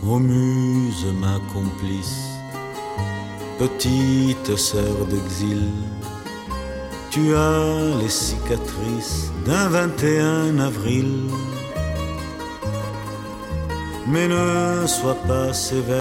Ô muse, ma complice, petite sœur d'exil, tu as les cicatrices d'un 21 avril. Mais ne sois pas sévère,